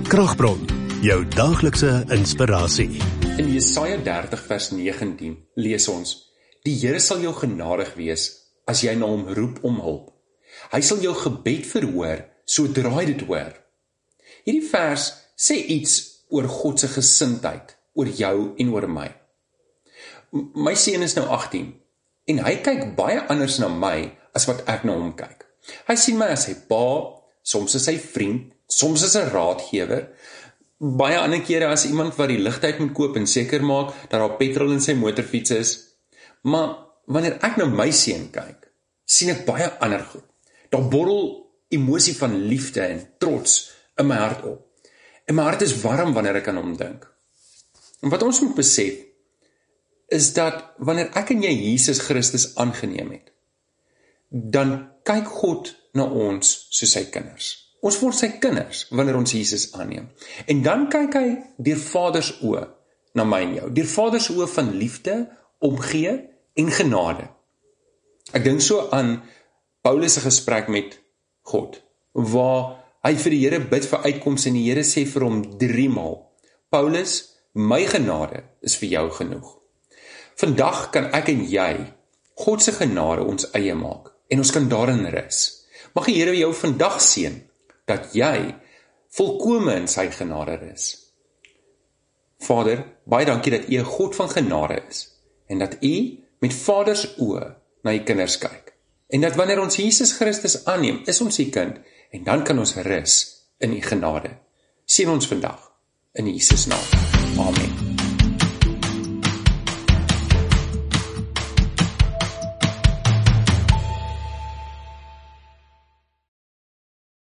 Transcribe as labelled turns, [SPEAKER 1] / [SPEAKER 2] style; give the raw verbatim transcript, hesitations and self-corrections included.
[SPEAKER 1] Kragbron, jou daaglikse inspirasie.
[SPEAKER 2] In Jesaja dertig vers negentien lees ons: Die Here sal jou genadig wees as jy na hom roep om hulp. Hy sal jou gebed verhoor sodra hy dit hoor. Hierdie vers sê iets oor God se gesindheid, oor jou en oor my. My seun is nou agttien en hy kyk baie anders na my as wat ek na hom kyk. Hy sien my as sy pa, soms as sy vriend, soms as 'n raadgewer, baie ander kere as iemand wat die ligtyd moet koop en seker maak dat daar petrol in sy motorfiets is. Maar wanneer ek na my seun kyk, sien ek baie ander goed. Daar borrel emosie van liefde en trots in my hart op. En my hart is warm wanneer ek aan hom dink. En wat ons moet besef, is dat wanneer ek en jy Jesus Christus aangeneem het, dan kyk God na ons soos sy kinders. Ons word sy kinders wanneer ons Jesus aanneem. En dan kyk hy deur Vader se oë na my en jou. Deur Vader se oë van liefde, omgee en genade. Ek dink so aan Paulus se gesprek met God, waar hy vir die Here bid vir uitkoms en die Here sê vir hom drie maal: Paulus, my genade is vir jou genoeg. Vandag kan ek en jy God se genade ons eie maak en ons kan daarin rus. Mag die Here jou vandag seën dat jy volkome in sy genade is. Vader, baie dankie dat U 'n God van genade is en dat U met Vader se oë na U kinders kyk. En dat wanneer ons Jesus Christus aanneem, is ons U kind en dan kan ons rus in U genade. Seën ons vandag in Jesus naam. Amen.